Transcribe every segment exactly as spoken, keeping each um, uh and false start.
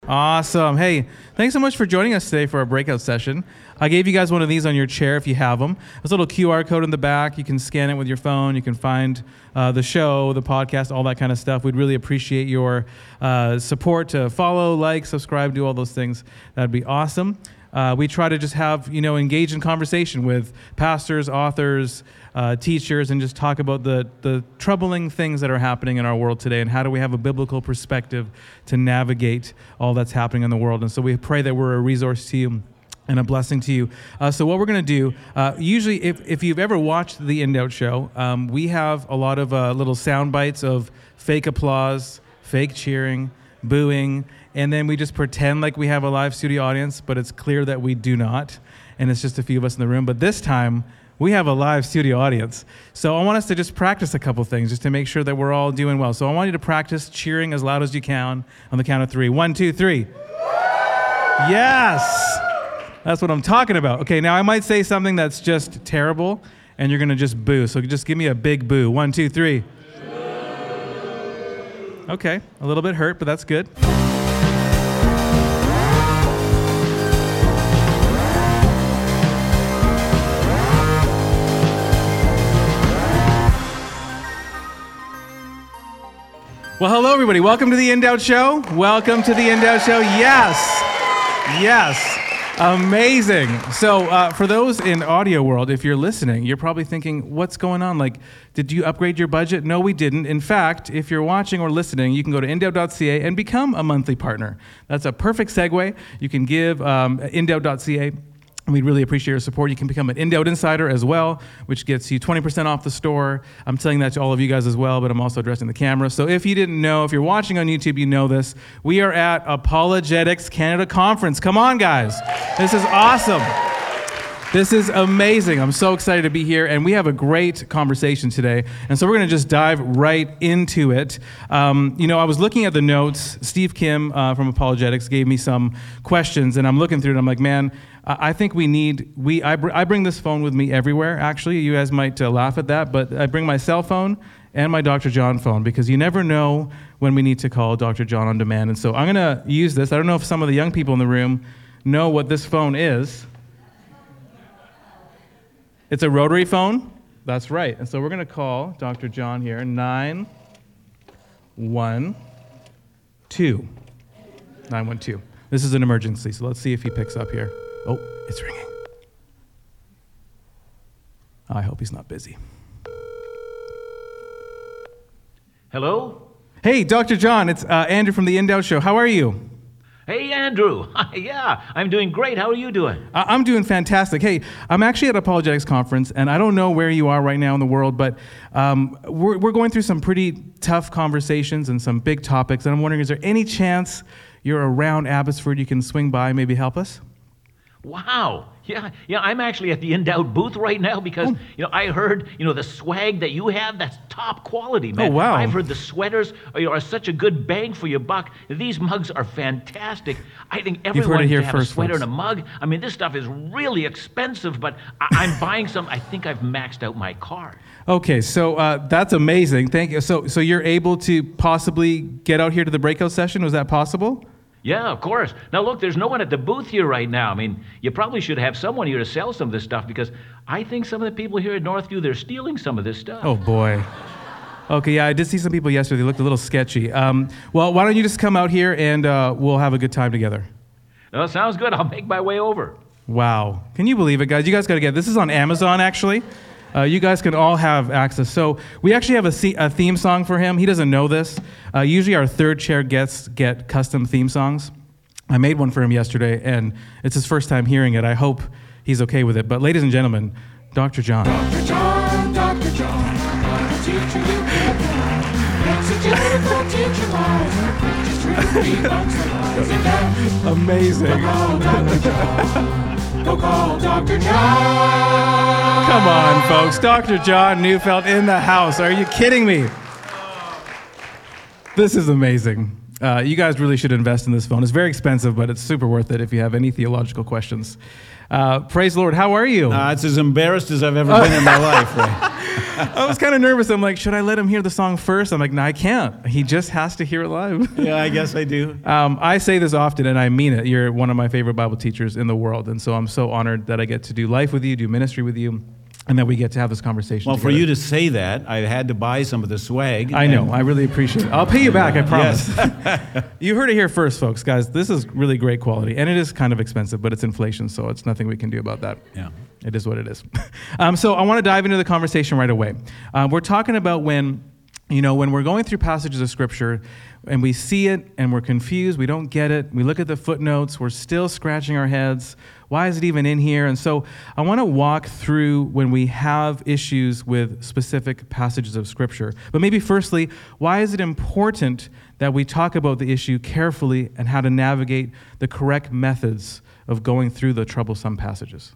Awesome. Hey, thanks so much for joining us today for our breakout session. I gave you guys one of these on your chair if you have them. There's a little Q R code in the back. You can scan it with your phone. You can find uh, the show, the podcast, all that kind of stuff. We'd really appreciate your uh, support to follow, like, subscribe, do all those things. That'd be awesome. Uh, we try to just have, you know, engage in conversation with pastors, authors, uh, teachers, and just talk about the, the troubling things that are happening in our world today and how do we have a biblical perspective to navigate all that's happening in the world. And so we pray that we're a resource to you and a blessing to you. Uh, so what we're going to do, uh, usually if, if you've ever watched the In Doubt Show, um, we have a lot of uh, little sound bites of fake applause, fake cheering, booing, and then we just pretend like we have a live studio audience, but it's clear that we do not, and it's just a few of us in the room. But this time, we have a live studio audience. So I want us to just practice a couple things just to make sure that we're all doing well. So I want you to practice cheering as loud as you can on the count of three. One, two, three. Yes! That's what I'm talking about. Okay, now I might say something that's just terrible, and you're going to just boo. So just give me a big boo. One, two, three. Okay, a little bit hurt, but that's good. Well, hello, everybody. Welcome to the In Doubt Show. Welcome to the In Doubt Show. Yes. Yes. Amazing. So uh, for those in audio world, if you're listening, you're probably thinking, what's going on? Like, did you upgrade your budget? No, we didn't. In fact, if you're watching or listening, you can go to in doubt dot c a and become a monthly partner. That's a perfect segue. You can give um, in doubt dot c a. We'd really appreciate your support. You can become an In Doubt Insider as well, which gets you twenty percent off the store. I'm telling that to all of you guys as well, but I'm also addressing the camera. So if you didn't know, if you're watching on YouTube, you know this. We are at Apologetics Canada Conference. Come on, guys. This is awesome. This is amazing. I'm so excited to be here, and we have a great conversation today. And so we're going to just dive right into it. Um, you know, I was looking at the notes. Steve Kim uh, from Apologetics gave me some questions, and I'm looking through it. And I'm like, man, I think we need, we. I, br- I bring this phone with me everywhere, actually. You guys might uh, laugh at that, but I bring my cell phone and my Doctor John phone because you never know when we need to call Doctor John on demand. And so I'm going to use this. I don't know if some of the young people in the room know what this phone is. It's a rotary phone. That's right. And so we're going to call Doctor John here, nine one two. nine one two. This is an emergency, so let's see if he picks up here. Oh, it's ringing. I hope he's not busy. Hello? Hey, Doctor John, it's uh, Andrew from the In Doubt Show. How are you? Hey, Andrew. Yeah, I'm doing great. How are you doing? I- I'm doing fantastic. Hey, I'm actually at Apologetics Conference, and I don't know where you are right now in the world, but um, we're, we're going through some pretty tough conversations and some big topics, and I'm wondering, is there any chance you're around Abbotsford you can swing by and maybe help us? Wow. Yeah, yeah, I'm actually at the In Doubt booth right now because, oh. you know, I heard, you know, the swag that you have, that's top quality, man. Oh, wow. I've heard the sweaters are, are such a good bang for your buck. These mugs are fantastic. I think everyone should have first, a sweater folks. and a mug. I mean, this stuff is really expensive, but I- I'm buying some. I think I've maxed out my card. Okay, so uh, that's amazing. Thank you. So, so you're able to possibly get out here to the breakout session? Was that possible? Yeah, of course. Now, look, there's no one at the booth here right now. I mean, you probably should have someone here to sell some of this stuff because I think some of the people here at Northview, they're stealing some of this stuff. Oh, boy. Okay, yeah, I did see some people yesterday. They looked a little sketchy. Um, well, why don't you just come out here and uh, we'll have a good time together. No, sounds good. I'll make my way over. Wow. Can you believe it, guys? You guys got to get this. Is on Amazon, actually. Uh, you guys can all have access. So we actually have a, se- a theme song for him. He doesn't know this. Uh, usually our third chair guests get custom theme songs. I made one for him yesterday, and it's his first time hearing it. I hope he's okay with it. But ladies and gentlemen, Doctor John. Doctor John, Doctor John, I'm gonna teach you to get down. Exegetical teacher lies, just truth debunks the lies of death. Amazing. Go call Doctor John. Go call Doctor John. Come on, folks. Doctor John Neufeld in the house. Are you kidding me? This is amazing. Uh, you guys really should invest in this phone. It's very expensive, but it's super worth it if you have any theological questions. Uh, praise the Lord. How are you? Uh, it's as embarrassed as I've ever been in my life. Right? I was kind of nervous. I'm like, should I let him hear the song first? I'm like, no, I can't. He just has to hear it live. Yeah, I guess I do. Um, I say this often, and I mean it. You're one of my favorite Bible teachers in the world, and so I'm so honored that I get to do life with you, do ministry with you, and that we get to have this conversation Well, together. for you to say that, I had to buy some of the swag. I know. and- I really appreciate it. I'll pay you back, I promise. You heard it here first, folks. Guys, this is really great quality, and it is kind of expensive, but it's inflation, so it's nothing we can do about that. Yeah. It is what it is. um, so I want to dive into the conversation right away. Uh, we're talking about when, you know, when we're going through passages of Scripture and we see it and we're confused, we don't get it, we look at the footnotes, we're still scratching our heads. Why is it even in here? And so I want to walk through when we have issues with specific passages of Scripture. But maybe firstly, why is it important that we talk about the issue carefully and how to navigate the correct methods of going through the troublesome passages?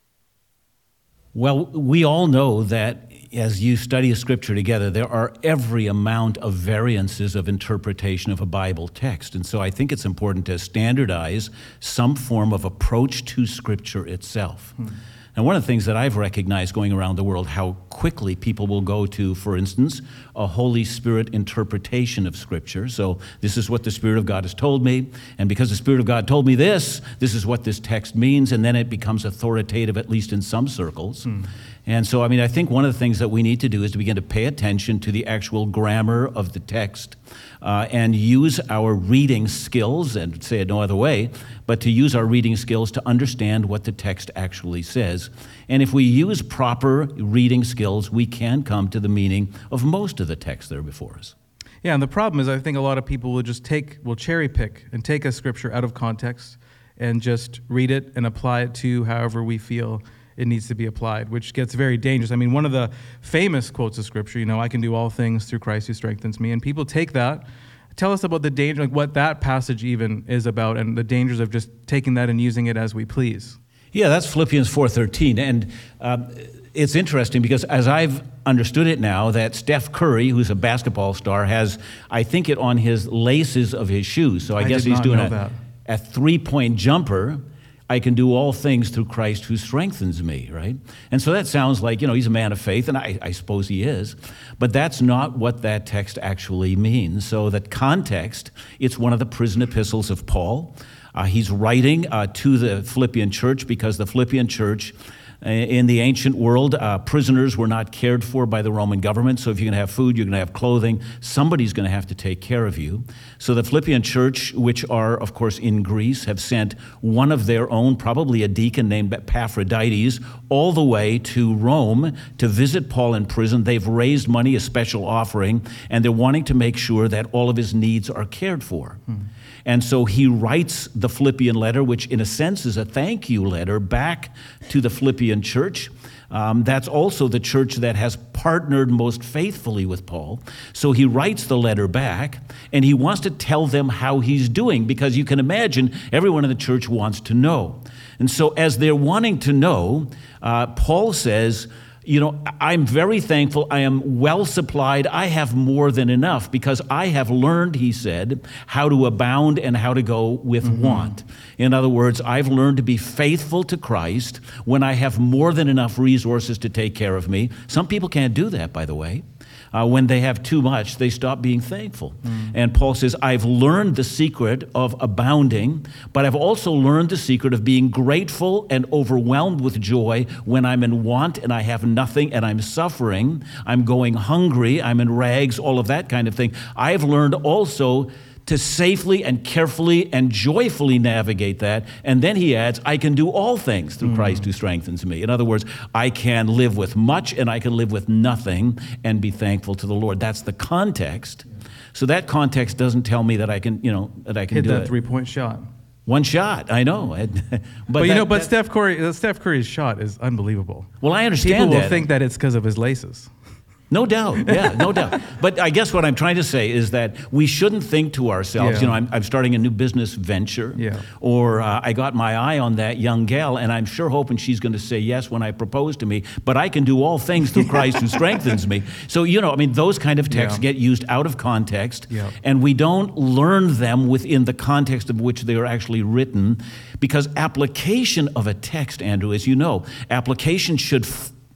Well, we all know that as you study a scripture together, there are every amount of variances of interpretation of a Bible text. And so I think it's important to standardize some form of approach to scripture itself. Hmm. And one of the things that I've recognized going around the world, how quickly people will go to, for instance, a Holy Spirit interpretation of Scripture. So this is what the Spirit of God has told me, and because the Spirit of God told me this, this is what this text means, and then it becomes authoritative, at least in some circles. Hmm. And so, I mean, I think one of the things that we need to do is to begin to pay attention to the actual grammar of the text uh, and use our reading skills, and say it no other way, but to use our reading skills to understand what the text actually says. And if we use proper reading skills, we can come to the meaning of most of the texts that are before us. Yeah, and the problem is I think a lot of people will just take, will cherry pick and take a scripture out of context and just read it and apply it to however we feel it needs to be applied, which gets very dangerous. I mean, one of the famous quotes of Scripture, you know, I can do all things through Christ who strengthens me, and people take that. Tell us about the danger, like what that passage even is about, and the dangers of just taking that and using it as we please. Yeah, that's Philippians four thirteen, and um, it's interesting because as I've understood it now, that Steph Curry, who's a basketball star, has, I think, it on his laces of his shoes. So I, I guess did he's not doing know a, that. a three-point jumper. I can do all things through Christ who strengthens me, right? And so that sounds like, you know, he's a man of faith, and I, I suppose he is. But that's not what that text actually means. So that context, it's one of the prison epistles of Paul. Uh, he's writing uh, to the Philippian church because the Philippian church in the ancient world, uh, prisoners were not cared for by the Roman government. So if you're going to have food, you're going to have clothing, somebody's going to have to take care of you. So the Philippian church, which are, of course, in Greece, have sent one of their own, probably a deacon named Epaphroditus, all the way to Rome to visit Paul in prison. They've raised money, a special offering, and they're wanting to make sure that all of his needs are cared for. Hmm. And so he writes the Philippian letter, which in a sense is a thank you letter back to the Philippian church. Um, that's also the church that has partnered most faithfully with Paul. So he writes the letter back, and he wants to tell them how he's doing, because you can imagine everyone in the church wants to know. And so as they're wanting to know, uh, Paul says, you know, I'm very thankful. I am well supplied. I have more than enough because I have learned, he said, how to abound and how to go with mm-hmm. want. In other words, I've learned to be faithful to Christ when I have more than enough resources to take care of me. Some people can't do that, by the way. Uh, when they have too much, they stop being thankful. Mm. And Paul says, I've learned the secret of abounding, but I've also learned the secret of being grateful and overwhelmed with joy when I'm in want and I have nothing and I'm suffering, I'm going hungry, I'm in rags, all of that kind of thing. I've learned also to safely and carefully and joyfully navigate that. And then he adds, I can do all things through mm. Christ who strengthens me. In other words, I can live with much and I can live with nothing and be thankful to the Lord. That's the context. Yeah. So that context doesn't tell me that I can, you know, that I can hit do that it. three-point shot. One shot, I know. but, but you that, know, but that, Steph Curry, Steph Curry's shot is unbelievable. Well, I understand People that. will think that it's because of his laces. No doubt, yeah, no doubt. But I guess what I'm trying to say is that we shouldn't think to ourselves, yeah. you know, I'm, I'm starting a new business venture, yeah. or uh, I got my eye on that young gal, and I'm sure hoping she's going to say yes when I propose to me, but I can do all things through Christ who strengthens me. So, you know, I mean, those kind of texts yeah. get used out of context, yeah. and we don't learn them within the context of which they are actually written, because application of a text, Andrew, as you know, application should f-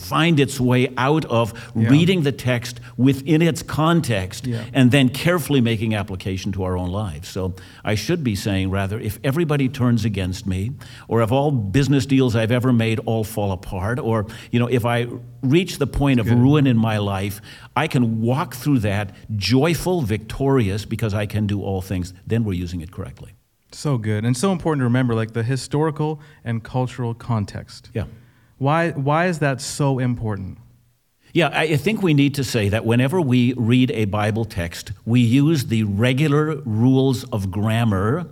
find its way out of Yeah. reading the text within its context Yeah. and then carefully making application to our own lives. So I should be saying, rather, if everybody turns against me, or if all business deals I've ever made all fall apart, or you know, if I reach the point of good. ruin in my life, I can walk through that joyful, victorious, because I can do all things, then we're using it correctly. So good. And so important to remember, like the historical and cultural context. Yeah. Why, why is that so important? Yeah, I I think we need to say that whenever we read a Bible text, we use the regular rules of grammar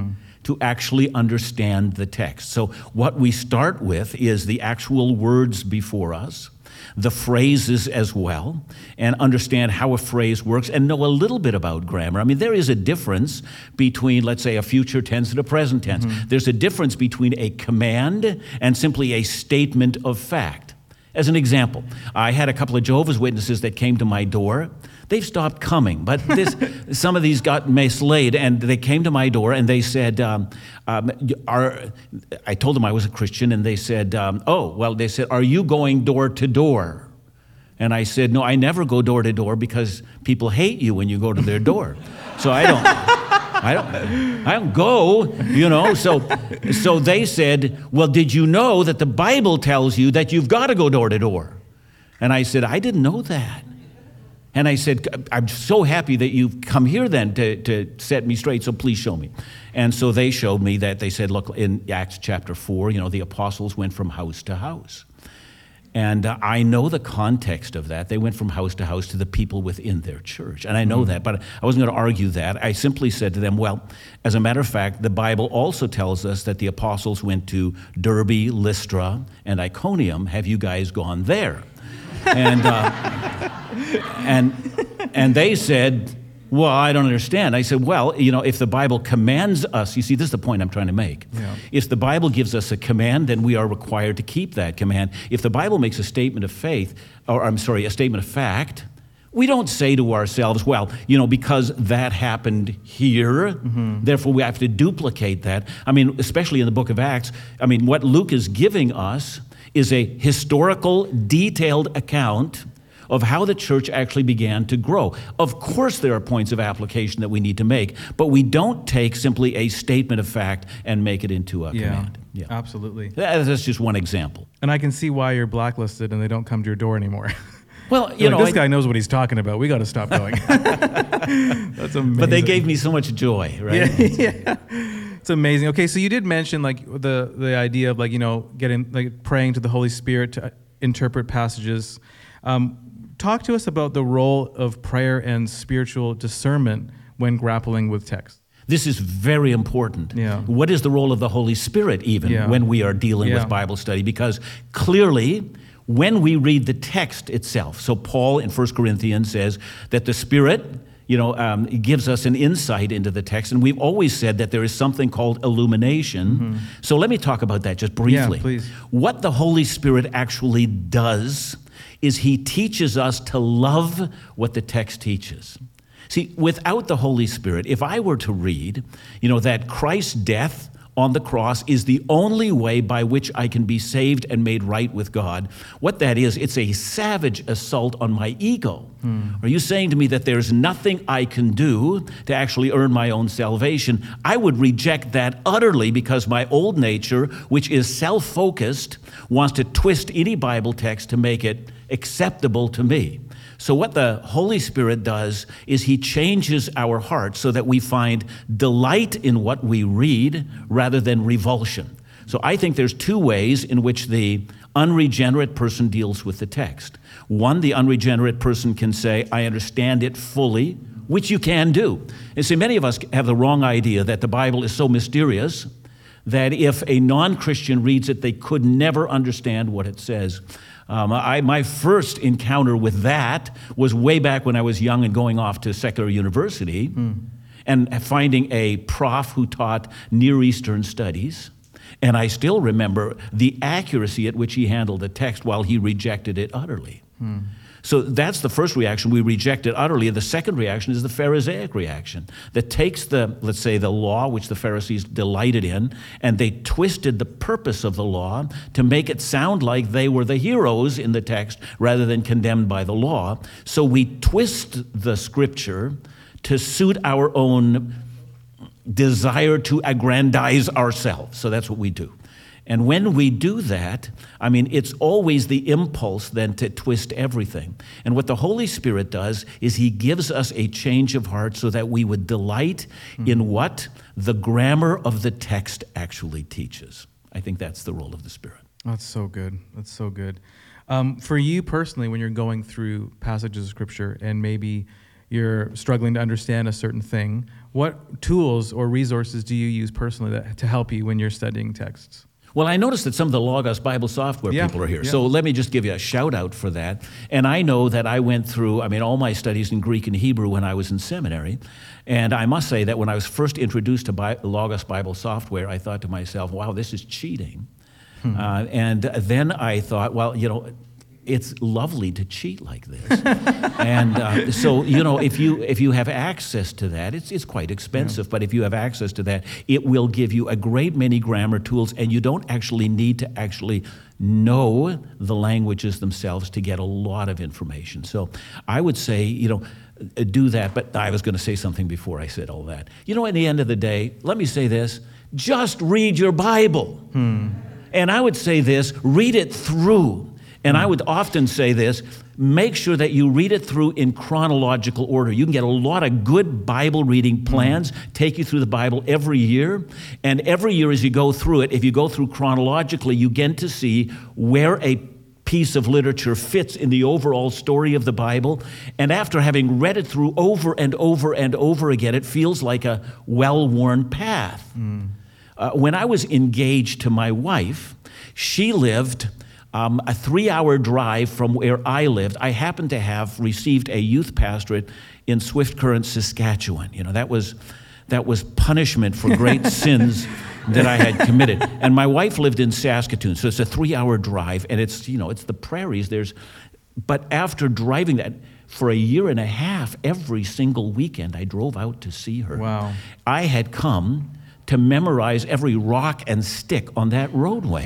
to actually understand the text. So what we start with is the actual words before us, the phrases as well, and understand how a phrase works and know a little bit about grammar. I mean, there is a difference between, let's say, a future tense and a present tense. There's a difference between a command and simply a statement of fact. As an example, I had a couple of Jehovah's Witnesses that came to my door. They've stopped coming, but this, some of these got mislaid, and they came to my door and they said, um, um, are, I told them I was a Christian, and they said, um, oh, well, they said, are you going door to door? And I said, no, I never go door to door because people hate you when you go to their door. So I don't, I don't, I don't go, you know. So, so they said, well, did you know that the Bible tells you that you've got to go door to door? And I said, I didn't know that. And I said, I'm so happy that you've come here then to, to set me straight, so please show me. And so they showed me that. They said, look, in Acts chapter four, you know, the apostles went from house to house. And uh, I know the context of that. They went from house to house to the people within their church. And I know that, but I wasn't going to argue that. I simply said to them, well, as a matter of fact, the Bible also tells us that the apostles went to Derbe, Lystra, and Iconium. Have you guys gone there? And uh, and and they said, well, I don't understand. I said, well, you know, if the Bible commands us, you see, this is the point I'm trying to make. Yeah. If the Bible gives us a command, then we are required to keep that command. If the Bible makes a statement of faith, or I'm sorry, a statement of fact, we don't say to ourselves, well, you know, because that happened here, mm-hmm. therefore we have to duplicate that. I mean, especially in the book of Acts, I mean, what Luke is giving us is a historical, detailed account of how the church actually began to grow. Of course, there are points of application that we need to make, but we don't take simply a statement of fact and make it into a Yeah, command. Yeah, absolutely. That- That's just one example. And I can see why you're blacklisted and they don't come to your door anymore. Well, you Like, know, this I- guy knows what he's talking about. We got to stop going. That's amazing. but they gave me so much joy, right? Yeah, yeah. It's amazing. Okay, so you did mention like the the idea of like, you know, getting like praying to the Holy Spirit to interpret passages. Um, talk to us about the role of prayer and spiritual discernment when grappling with text. This is very important. Yeah. What is the role of the Holy Spirit even Yeah. when we are dealing Yeah. with Bible study? Because clearly, when we read the text itself, so Paul in First Corinthians says that the Spirit, you know, um, gives us an insight into the text, and we've always said that there is something called illumination. So let me talk about that just briefly. Yeah, please. What the Holy Spirit actually does is he teaches us to love what the text teaches. See, without the Holy Spirit, if I were to read, you know, that Christ's death on the cross is the only way by which I can be saved and made right with God, what that is, it's a savage assault on my ego. Are you saying to me that there's nothing I can do to actually earn my own salvation? I would reject that utterly, because my old nature, which is self-focused, wants to twist any Bible text to make it acceptable to me. So what the Holy Spirit does is he changes our hearts so that we find delight in what we read rather than revulsion. So I think there's two ways in which the unregenerate person deals with the text. One, the unregenerate person can say, I understand it fully, which you can do. And see, many of us have the wrong idea that the Bible is so mysterious that if a non-Christian reads it, they could never understand what it says. Um, I, my first encounter with that was way back when I was young and going off to secular university mm. and finding a prof who taught Near Eastern studies. And I still remember the accuracy at which he handled the text while he rejected it utterly. Mm. So that's the first reaction. We reject it utterly. And the second reaction is the Pharisaic reaction that takes the, let's say, the law, which the Pharisees delighted in, and they twisted the purpose of the law to make it sound like they were the heroes in the text rather than condemned by the law. So we twist the scripture to suit our own desire to aggrandize ourselves. So that's what we do. And when we do that, I mean, it's always the impulse then to twist everything. And what the Holy Spirit does is he gives us a change of heart so that we would delight mm-hmm. in what the grammar of the text actually teaches. I think that's the role of the Spirit. That's so good. That's so good. Um, for you personally, when you're going through passages of Scripture and maybe you're struggling to understand a certain thing, what tools or resources do you use personally that, to help you when you're studying texts? Well, I noticed that some of the Logos Bible software yeah, people are here. Yeah. So let me just give you a shout out for that. And I know that I went through, I mean, all my studies in Greek and Hebrew when I was in seminary. And I must say that when I was first introduced to Bi- Logos Bible software, I thought to myself, wow, this is cheating. Hmm. Uh, and then I thought, well, you know, it's lovely to cheat like this. And uh, so, you know, if you if you have access to that, it's it's quite expensive, yeah. but if you have access to that, it will give you a great many grammar tools, and you don't actually need to actually know the languages themselves to get a lot of information. So I would say, you know, do that, but I was going to say something before I said all that. You know, at the end of the day, let me say this, just read your Bible. Hmm. And I would say this, read it through. And I would often say this, make sure that you read it through in chronological order. You can get a lot of good Bible reading plans, take you through the Bible every year. And every year as you go through it, if you go through chronologically, you get to see where a piece of literature fits in the overall story of the Bible. And after having read it through over and over and over again, it feels like a well-worn path. Mm. Uh, when I was engaged to my wife, she lived Um, a three-hour drive from where I lived. I happened to have received a youth pastorate in Swift Current, Saskatchewan. You know, that was that was punishment for great sins that I had committed. And my wife lived in Saskatoon, so it's a three-hour drive, and it's, you know, it's the prairies. There's, but after driving that for a year and a half, every single weekend, I drove out to see her. Wow! I had come to memorize every rock and stick on that roadway.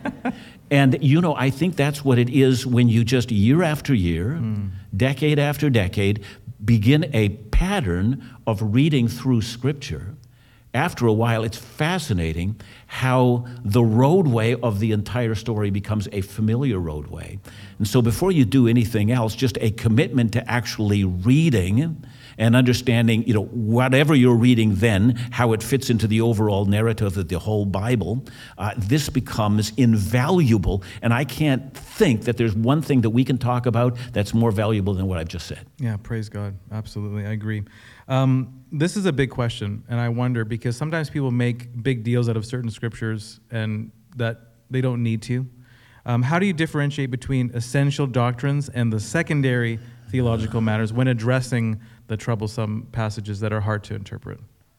And, you know, I think that's what it is when you just year after year, mm. decade after decade, begin a pattern of reading through Scripture. After a while, it's fascinating how the roadway of the entire story becomes a familiar roadway. And so before you do anything else, just a commitment to actually reading and understanding, you know, whatever you're reading then, how it fits into the overall narrative of the whole Bible, uh, this becomes invaluable. And I can't think that there's one thing that we can talk about that's more valuable than what I've just said. Yeah, praise God. Absolutely, I agree. Um, this is a big question, and I wonder, because sometimes people make big deals out of certain scriptures and that they don't need to. Um, how do you differentiate between essential doctrines and the secondary theological matters when addressing the troublesome passages that are hard to interpret?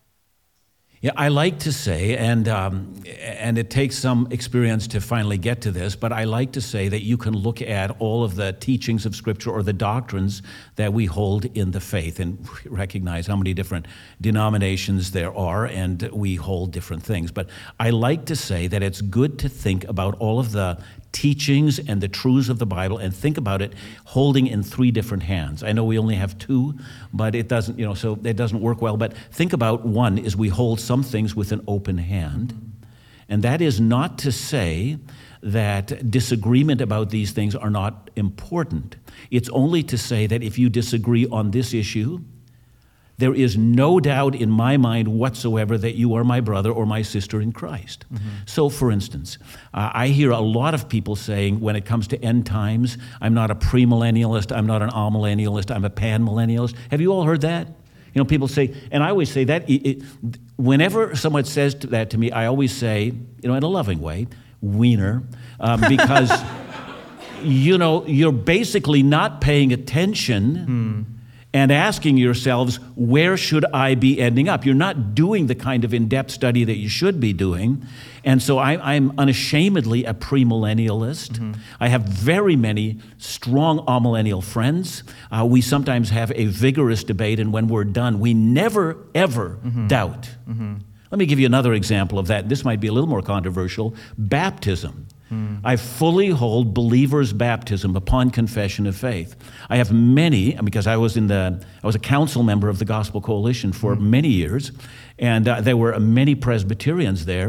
Yeah, I like to say, and um, and it takes some experience to finally get to this, but I like to say that you can look at all of the teachings of Scripture or the doctrines that we hold in the faith and recognize how many different denominations there are, and we hold different things. But I like to say that it's good to think about all of the teachings and the truths of the Bible and think about it holding in three different hands. I know we only have two, but it doesn't, you know, so it doesn't work well. But think about one is we hold some things with an open hand. And that is not to say that disagreement about these things are not important. It's only to say that if you disagree on this issue, there is no doubt in my mind whatsoever that you are my brother or my sister in Christ. Mm-hmm. So, for instance, uh, I hear a lot of people saying when it comes to end times, I'm not a premillennialist, I'm not an amillennialist, I'm a panmillennialist. Have you all heard that? You know, people say, and I always say that, it, it, whenever someone says that to me, I always say, you know, in a loving way, wiener, um, because, you know, you're basically not paying attention. Hmm. and asking yourselves, where should I be ending up? You're not doing the kind of in-depth study that you should be doing. And so I, I'm unashamedly a premillennialist. Mm-hmm. I have very many strong amillennial friends. Uh, we sometimes have a vigorous debate, and when we're done, we never, ever mm-hmm. doubt. Mm-hmm. Let me give you another example of that. This might be a little more controversial. Baptism. Mm. I fully hold believers' baptism upon confession of faith. I have many, because I was in the, I was a council member of the Gospel Coalition for mm. many years, and uh, there were many Presbyterians there,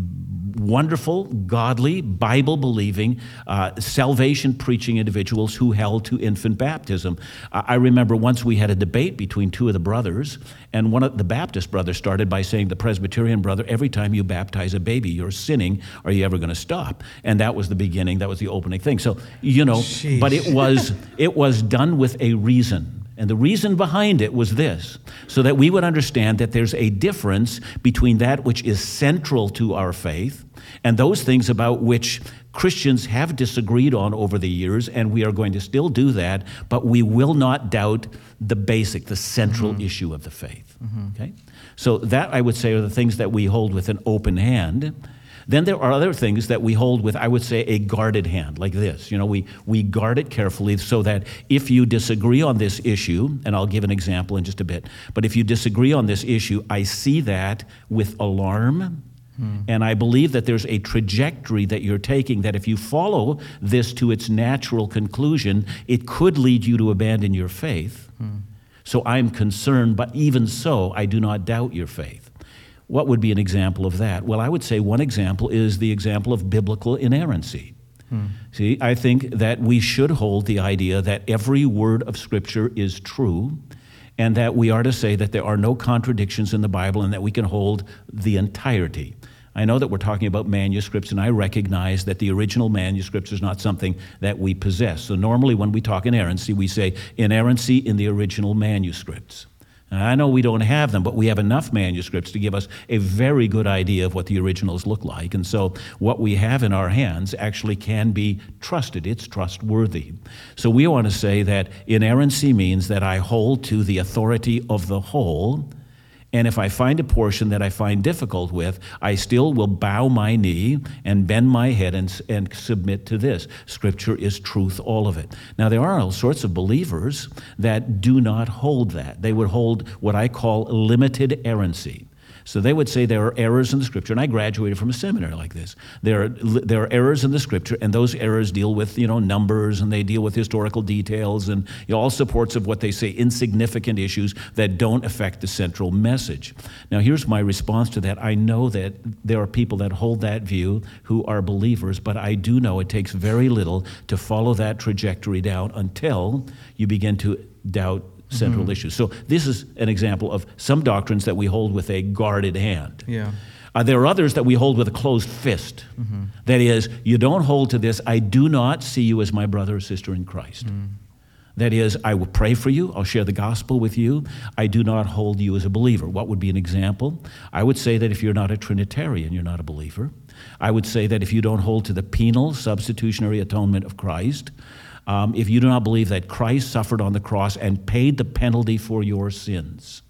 wonderful, godly, Bible-believing, uh, salvation-preaching individuals who held to infant baptism. Uh, I remember once we had a debate between two of the brothers, and one of the Baptist brothers started by saying, the Presbyterian brother, every time you baptize a baby, you're sinning. Are you ever going to stop? And that was the beginning. That was the opening thing. So, you know, Sheesh. but it was it was done with a reason. And the reason behind it was this, so that we would understand that there's a difference between that which is central to our faith and those things about which Christians have disagreed on over the years, and we are going to still do that, but we will not doubt the basic, the central mm-hmm. issue of the faith. Mm-hmm. Okay? So that, I would say, are the things that we hold with an open hand. Then there are other things that we hold with, I would say, a guarded hand, like this. You know, we, we guard it carefully so that if you disagree on this issue, and I'll give an example in just a bit, but if you disagree on this issue, I see that with alarm, hmm. and I believe that there's a trajectory that you're taking that if you follow this to its natural conclusion, it could lead you to abandon your faith. Hmm. So I'm concerned, but even so, I do not doubt your faith. What would be an example of that? Well, I would say one example is the example of biblical inerrancy. Hmm. See, I think that we should hold the idea that every word of Scripture is true, and that we are to say that there are no contradictions in the Bible and that we can hold the entirety. I know that we're talking about manuscripts, and I recognize that the original manuscripts is not something that we possess. So normally when we talk inerrancy, we say inerrancy in the original manuscripts. And I know we don't have them, but we have enough manuscripts to give us a very good idea of what the originals look like. And so what we have in our hands actually can be trusted. It's trustworthy. So we want to say that inerrancy means that I hold to the authority of the whole, and if I find a portion that I find difficult with, I still will bow my knee and bend my head and, and submit to this. Scripture is truth, all of it. Now, there are all sorts of believers that do not hold that. They would hold what I call limited errancy. So they would say there are errors in the Scripture, and I graduated from a seminary like this. There are, there are errors in the Scripture, and those errors deal with, you know, numbers, and they deal with historical details, and you know, all sorts of what they say insignificant issues that don't affect the central message. Now, here's my response to that. I know that there are people that hold that view who are believers, but I do know it takes very little to follow that trajectory down until you begin to doubt central mm-hmm. issues. So this is an example of some doctrines that we hold with a guarded hand. Yeah. Uh, there are others that we hold with a closed fist. Mm-hmm. That is, you don't hold to this, I do not see you as my brother or sister in Christ. Mm. That is, I will pray for you, I'll share the gospel with you, I do not hold you as a believer. What would be an example? I would say that if you're not a Trinitarian, you're not a believer. I would say that if you don't hold to the penal substitutionary atonement of Christ, Um, if you do not believe that Christ suffered on the cross and paid the penalty for your sins,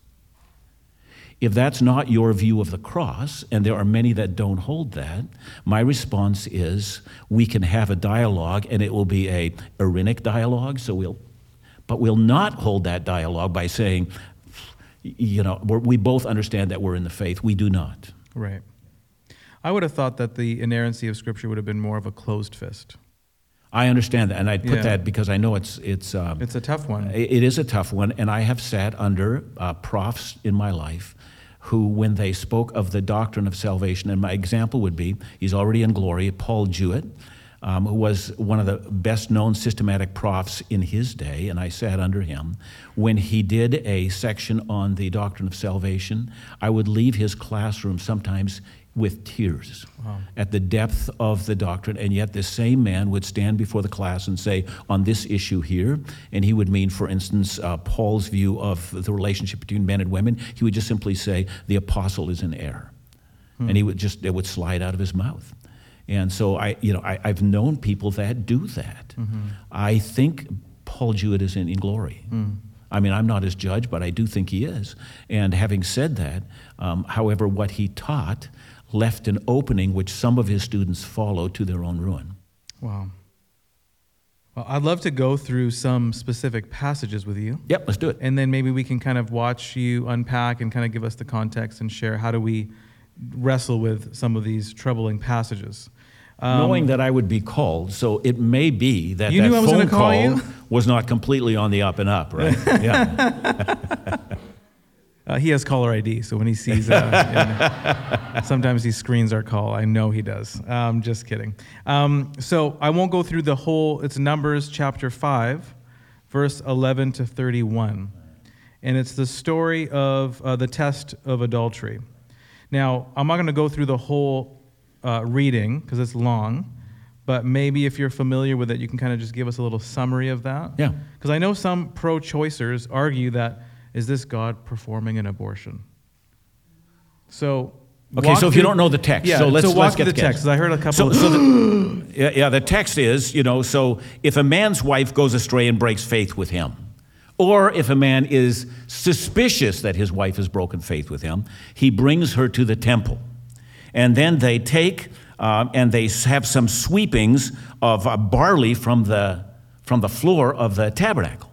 if that's not your view of the cross, and there are many that don't hold that, my response is we can have a dialogue, and it will be a Irenic dialogue, so we'll, but we'll not hold that dialogue by saying, you know, we're, we both understand that we're in the faith. We do not. Right. I would have thought that the inerrancy of Scripture would have been more of a closed fist. I understand that, and I put Yeah. that because I know it's it's um, It's a tough one. it it is a tough one, and I have sat under uh, profs in my life who, when they spoke of the doctrine of salvation, and my example would be, he's already in glory, Paul Jewett, um, who was one of the best-known systematic profs in his day, and I sat under him. When he did a section on the doctrine of salvation, I would leave his classroom sometimes with tears wow. at the depth of the doctrine, and yet this same man would stand before the class and say, on this issue here, and he would mean, for instance, uh, Paul's view of the relationship between men and women, he would just simply say, the apostle is in error. Hmm. And he would just, it would slide out of his mouth. And so I, you know, I, I've known people that do that. Mm-hmm. I think Paul Jewett is in, in glory. Hmm. I mean, I'm not his judge, but I do think he is. And having said that, um, however, what he taught left an opening which some of his students followed to their own ruin. Wow. Well, I'd love to go through some specific passages with you. Yep, let's do it. And then maybe we can kind of watch you unpack and kind of give us the context and share how do we wrestle with some of these troubling passages. Um, Knowing that I would be called, so it may be that You that knew I was phone gonna call call you? was not completely on the up and up, right? Yeah. Uh, he has caller I D, so when he sees, uh, and sometimes he screens our call. I know he does. Um, just kidding. Um, so I won't go through the whole. It's Numbers chapter five, verse eleven to thirty-one, and it's the story of uh, the test of adultery. Now I'm not going to go through the whole uh, reading because it's long, but maybe if you're familiar with it, you can kind of just give us a little summary of that. Yeah. Because I know some pro-choicers argue that. Is this God performing an abortion? So, Okay, walk so if you through- don't know the text, yeah, so let's, so walk let's through get the text. 'Cause I heard a couple. So, of, so the, yeah, yeah, the text is, you know, so if a man's wife goes astray and breaks faith with him, or if a man is suspicious that his wife has broken faith with him, he brings her to the temple. And then they take uh, and they have some sweepings of uh, barley from the, from the floor of the tabernacle.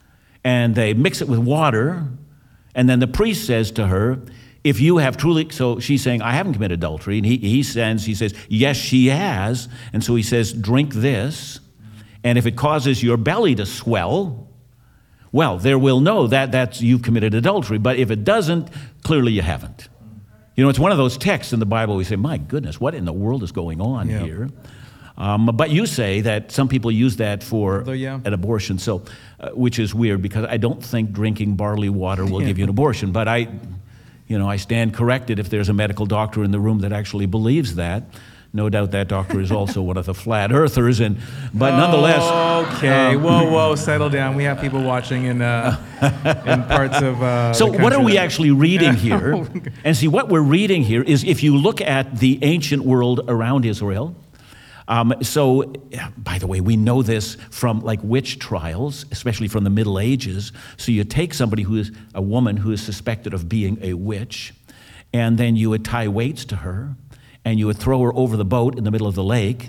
And they mix it with water, and then the priest says to her, if you have truly, so she's saying, I haven't committed adultery, and he, he sends, he says, yes, she has, and so he says, drink this, and if it causes your belly to swell, well, there will know that that's you've committed adultery, but if it doesn't, clearly you haven't. You know, it's one of those texts in the Bible we say, my goodness, what in the world is going on Yeah. here? Um, but you say that some people use that for Although, yeah. an abortion, so uh, which is weird because I don't think drinking barley water will give you an abortion. But I, you know, I stand corrected if there's a medical doctor in the room that actually believes that. No doubt that doctor is also one of the flat earthers, and but nonetheless. Okay, um, whoa, whoa, settle down. We have people watching in uh, in parts of. Uh, So the what are country we that- actually reading here? And see, what we're reading here is if you look at the ancient world around Israel. Um, so, by the way, we know this from like witch trials, especially from the Middle Ages. So you take somebody who is a woman who is suspected of being a witch, and then you would tie weights to her, and you would throw her over the boat in the middle of the lake,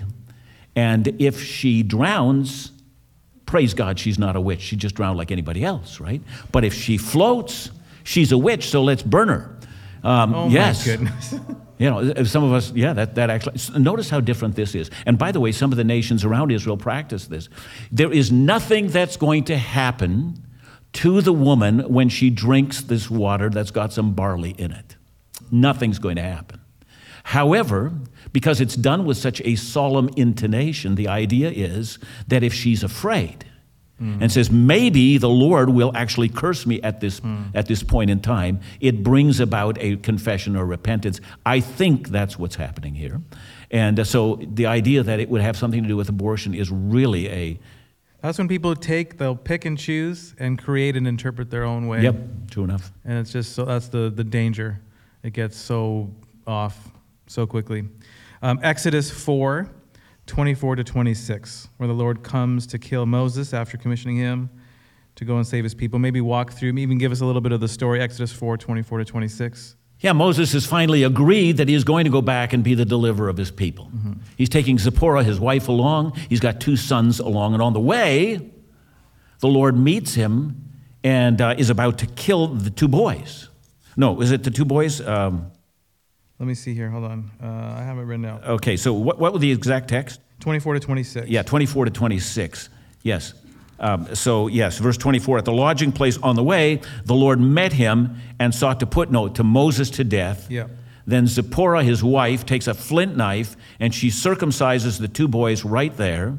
and if she drowns, praise God, she's not a witch. She just drowned like anybody else, right? But if she floats, she's a witch, so let's burn her. Um, Oh yes. my goodness. You know, some of us, yeah, that, that actually, notice how different this is. And by the way, some of the nations around Israel practice this. There is nothing that's going to happen to the woman when she drinks this water that's got some barley in it. Nothing's going to happen. However, because it's done with such a solemn intonation, the idea is that if she's afraid, and says, maybe the Lord will actually curse me at this mm. at this point in time, it brings about a confession or repentance. I think that's what's happening here. And uh, so the idea that it would have something to do with abortion is really a... That's when people take, they'll pick and choose and create and interpret their own way. Yep, true enough. And it's just, so that's the, the danger. It gets so off so quickly. Um, Exodus four. twenty-four to twenty-six, where the Lord comes to kill Moses after commissioning him to go and save his people. Maybe walk through, maybe even give us a little bit of the story, Exodus four, twenty-four to twenty-six. Yeah, Moses has finally agreed that he is going to go back and be the deliverer of his people. Mm-hmm. He's taking Zipporah, his wife, along. He's got two sons along. And on the way, the Lord meets him and uh, is about to kill the two boys. No, is it the two boys? Um, Let me see here. Hold on. Uh, I have it written out. okay, so what, what was the exact text? twenty-four to twenty-six. Yeah, twenty-four to twenty-six. Yes. Um, so, yes, verse twenty-four. At the lodging place on the way, the Lord met him and sought to put, no, to Moses to death. Yeah. Then Zipporah, his wife, takes a flint knife and she circumcises the two boys right there,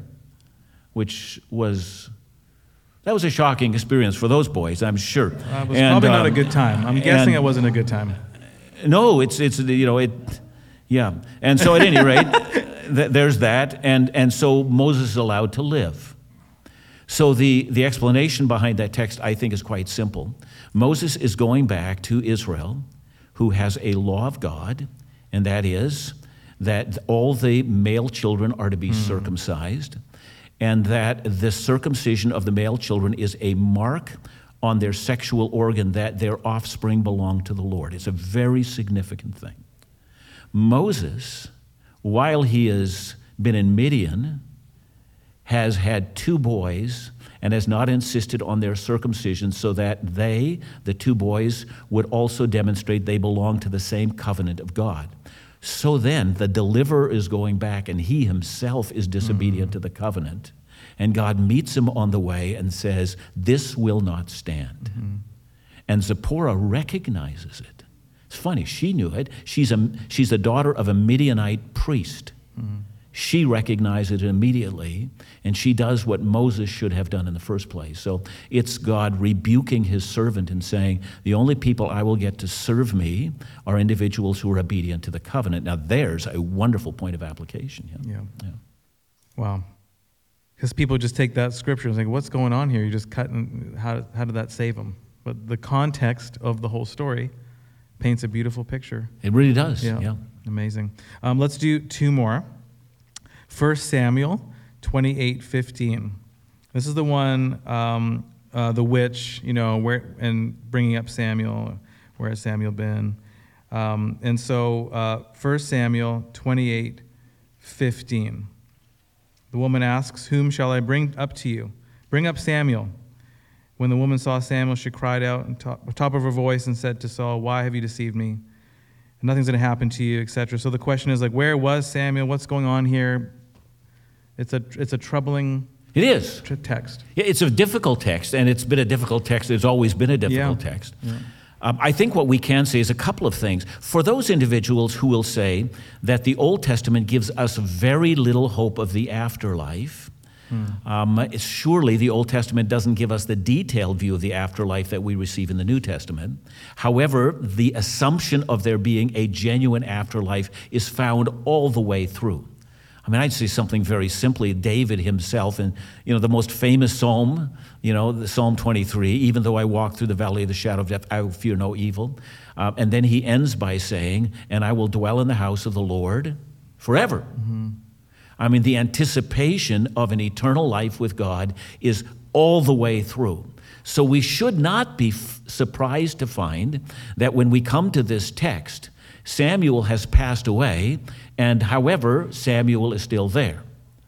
which was, that was a shocking experience for those boys, I'm sure. Uh, it was And, probably not a um, good time. I'm guessing and- it wasn't a good time. No, it's, it's you know, it, yeah. And so at any rate, th- there's that. And, and so Moses is allowed to live. So the, the explanation behind that text, I think, is quite simple. Moses is going back to Israel, who has a law of God, and that is that all the male children are to be mm. circumcised, and that the circumcision of the male children is a mark on their sexual organ that their offspring belong to the Lord. It's a very significant thing. Moses, while he has been in Midian, has had two boys and has not insisted on their circumcision so that they, the two boys, would also demonstrate they belong to the same covenant of God. So then the deliverer is going back and he himself is disobedient mm-hmm. to the covenant. And God meets him on the way and says, this will not stand. Mm-hmm. And Zipporah recognizes it. It's funny, she knew it. She's a, she's the daughter of a Midianite priest. Mm-hmm. She recognizes it immediately, and she does what Moses should have done in the first place. So it's God rebuking his servant and saying, the only people I will get to serve me are individuals who are obedient to the covenant. Now there's a wonderful point of application. Yeah. Yeah. yeah. Wow. Because people just take that scripture and think, what's going on here? You just cut, and how, how did that save them? But the context of the whole story paints a beautiful picture. It really does. Yeah. yeah. Amazing. Um, let's do two more. First Samuel twenty-eight fifteen. This is the one, um, uh, the witch, you know, where and bringing up Samuel. Where has Samuel been? Um, and so, uh, First Samuel twenty-eight fifteen. The woman asks, "Whom shall I bring up to you? Bring up Samuel." When the woman saw Samuel, she cried out at top, top of her voice and said to Saul, "Why have you deceived me? Nothing's going to happen to you," et cetera. So the question is like, where was Samuel? What's going on here? It's a it's a troubling it is. T- text. Yeah, it's a difficult text, and it's been a difficult text. It's always been a difficult yeah. text. Yeah. Um, I think what we can say is a couple of things. For those individuals who will say that the Old Testament gives us very little hope of the afterlife, hmm. um, surely the Old Testament doesn't give us the detailed view of the afterlife that we receive in the New Testament. However, the assumption of there being a genuine afterlife is found all the way through. I mean, I'd say something very simply. David himself, in you know the most famous psalm, you know, the Psalm twenty-three. Even though I walk through the valley of the shadow of death, I will fear no evil. Uh, and then he ends by saying, "And I will dwell in the house of the Lord forever." Mm-hmm. I mean, the anticipation of an eternal life with God is all the way through. So we should not be f- surprised to find that when we come to this text, Samuel has passed away, and however, Samuel is still there.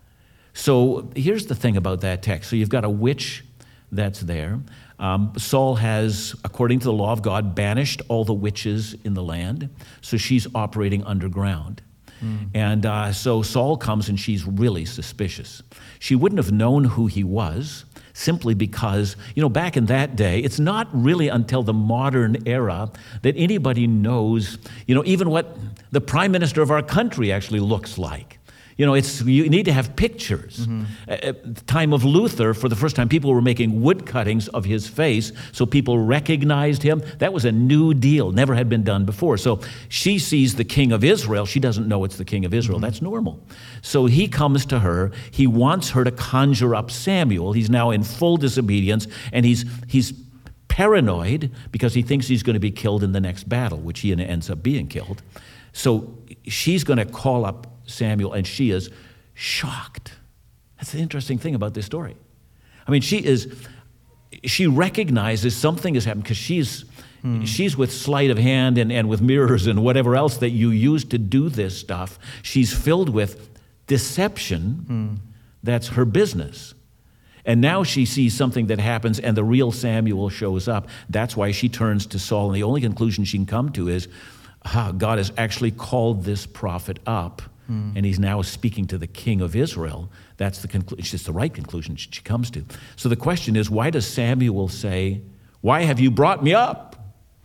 So here's the thing about that text. So you've got a witch that's there. Um, Saul has, according to the law of God, banished all the witches in the land, so she's operating underground. Mm. And uh, so Saul comes, and she's really suspicious. She wouldn't have known who he was, simply because, you know, back in that day, it's not really until the modern era that anybody knows, you know, even what the prime minister of our country actually looks like. You know, it's you need to have pictures. Mm-hmm. At the time of Luther, for the first time, people were making wood cuttings of his face so people recognized him. That was a new deal, never had been done before. So she sees the king of Israel. She doesn't know it's the king of Israel. Mm-hmm. That's normal. So he comes to her. He wants her to conjure up Samuel. He's now in full disobedience, and he's he's paranoid because he thinks he's going to be killed in the next battle, which he ends up being killed. So she's going to call up Samuel, and she is shocked. That's the interesting thing about this story. I mean, she is, she recognizes something has happened because she's, hmm. she's with sleight of hand and, and with mirrors and whatever else that you use to do this stuff. She's filled with deception. Hmm. That's her business. And now she sees something that happens, and the real Samuel shows up. That's why she turns to Saul, and the only conclusion she can come to is, ah, God has actually called this prophet up, mm. and he's now speaking to the king of Israel. That's the conclusion. It's the right conclusion she comes to. So the question is, why does Samuel say, "Why have you brought me up?"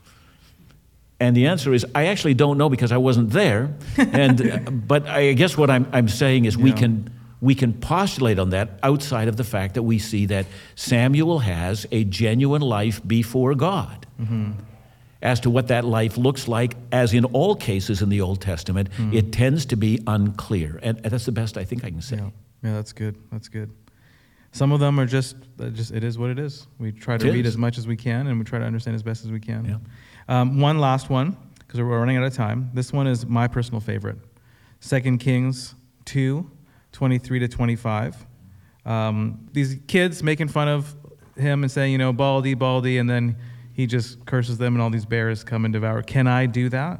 And the answer is, I actually don't know because I wasn't there. And but I guess what I'm I'm saying is, yeah. we can we can postulate on that outside of the fact that we see that Samuel has a genuine life before God. Mm-hmm. As to what that life looks like, as in all cases in the Old Testament, mm. it tends to be unclear. And that's the best I think I can say. Yeah, yeah that's good. That's good. Some of them are just, just it is what it is. We try to it read is. as much as we can, and we try to understand as best as we can. Yeah. Um, one last one, because we're running out of time. This one is my personal favorite. Second Kings two, twenty-three to twenty-five. Um, these kids making fun of him and saying, you know, Baldy, Baldy, and then he just curses them and all these bears come and devour. Can I do that?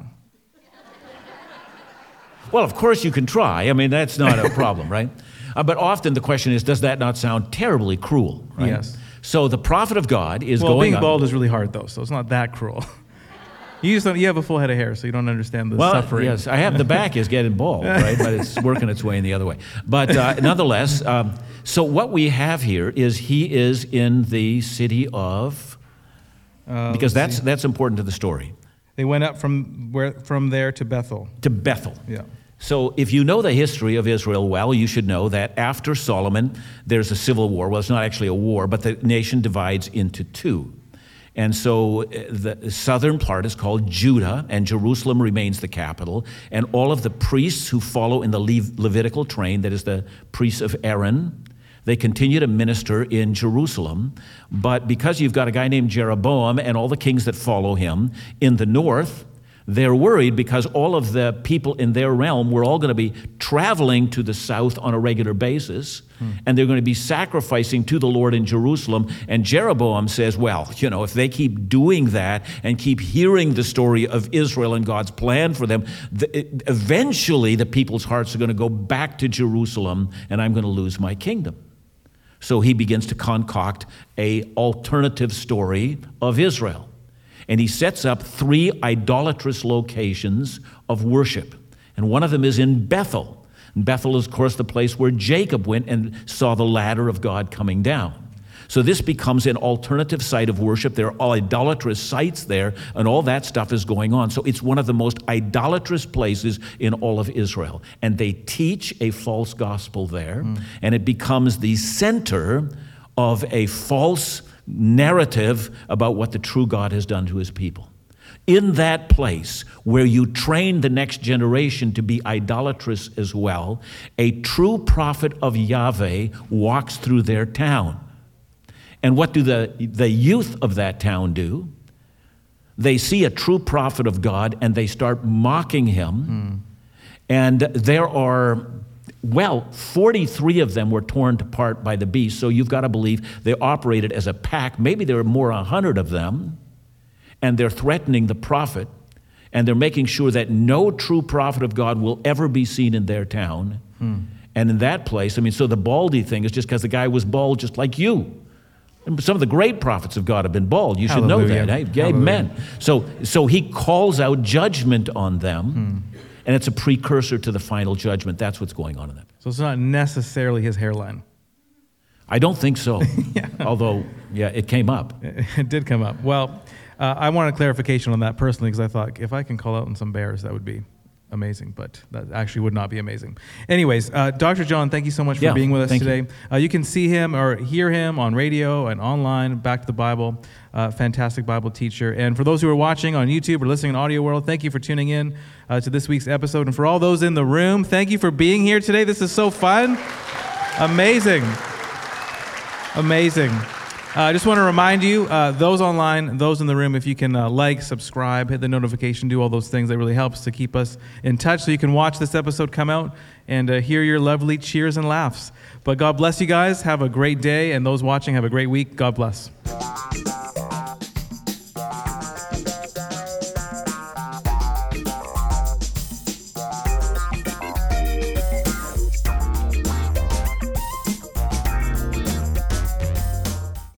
Well, of course you can try. I mean, that's not a problem, right? Uh, but often the question is, does that not sound terribly cruel, right? Yes. So the prophet of God is well, going being up. bald is really hard, though, so it's not that cruel. You just don't, you have a full head of hair, so you don't understand the Well, suffering. yes, I have the back is getting bald, right? But it's working its way in the other way. But uh, nonetheless, um, so what we have here is he is in the city of, Uh, because let's that's see. that's important to the story, They went up from where from there to Bethel. to Bethel. Yeah. So if you know the history of Israel well, you should know that after Solomon, there's a civil war. Well, it's not actually a war, but the nation divides into two. And so uh, the southern part is called Judah, and Jerusalem remains the capital. And all of the priests who follow in the Le- Levitical train, that is the priests of Aaron, they continue to minister in Jerusalem. But because you've got a guy named Jeroboam and all the kings that follow him in the north, they're worried because all of the people in their realm were all going to be traveling to the south on a regular basis, hmm. and they're going to be sacrificing to the Lord in Jerusalem. And Jeroboam says, well, you know, if they keep doing that and keep hearing the story of Israel and God's plan for them, the, it, eventually the people's hearts are going to go back to Jerusalem, and I'm going to lose my kingdom. So he begins to concoct a alternative story of Israel. And he sets up three idolatrous locations of worship. And one of them is in Bethel. And Bethel is, of course, the place where Jacob went and saw the ladder of God coming down. So this becomes an alternative site of worship. There are idolatrous sites there, and all that stuff is going on. So it's one of the most idolatrous places in all of Israel. And they teach a false gospel there, mm. and it becomes the center of a false narrative about what the true God has done to his people. In that place where you train the next generation to be idolatrous as well, a true prophet of Yahweh walks through their town. And what do the, the youth of that town do? They see a true prophet of God and they start mocking him. Mm. And there are, well, forty-three of them were torn apart by the beast. So you've got to believe they operated as a pack. Maybe there are more than one hundred of them. And they're threatening the prophet. And they're making sure that no true prophet of God will ever be seen in their town. Mm. And in that place, I mean, so the baldy thing is just because the guy was bald just like you. Some of the great prophets of God have been bald. You should Hallelujah. know that. Eh? Amen. So, so he calls out judgment on them, hmm. and it's a precursor to the final judgment. That's what's going on in that. So it's not necessarily his hairline. I don't think so. yeah. Although, yeah, it came up. It did come up. Well, uh, I wanted clarification on that personally because I thought if I can call out on some bears, that would be amazing, but that actually would not be amazing. Anyways, uh, Doctor John, thank you so much for yeah, being with us today. You. Uh, you can see him or hear him on radio and online, Back to the Bible, uh, fantastic Bible teacher. And for those who are watching on YouTube or listening on Audio World, thank you for tuning in uh, to this week's episode. And for all those in the room, thank you for being here today. This is so fun. Amazing. Amazing. I uh, just want to remind you, uh, those online, those in the room, if you can uh, like, subscribe, hit the notification, do all those things, that really helps to keep us in touch so you can watch this episode come out and uh, hear your lovely cheers and laughs. But God bless you guys. Have a great day. And those watching, have a great week. God bless.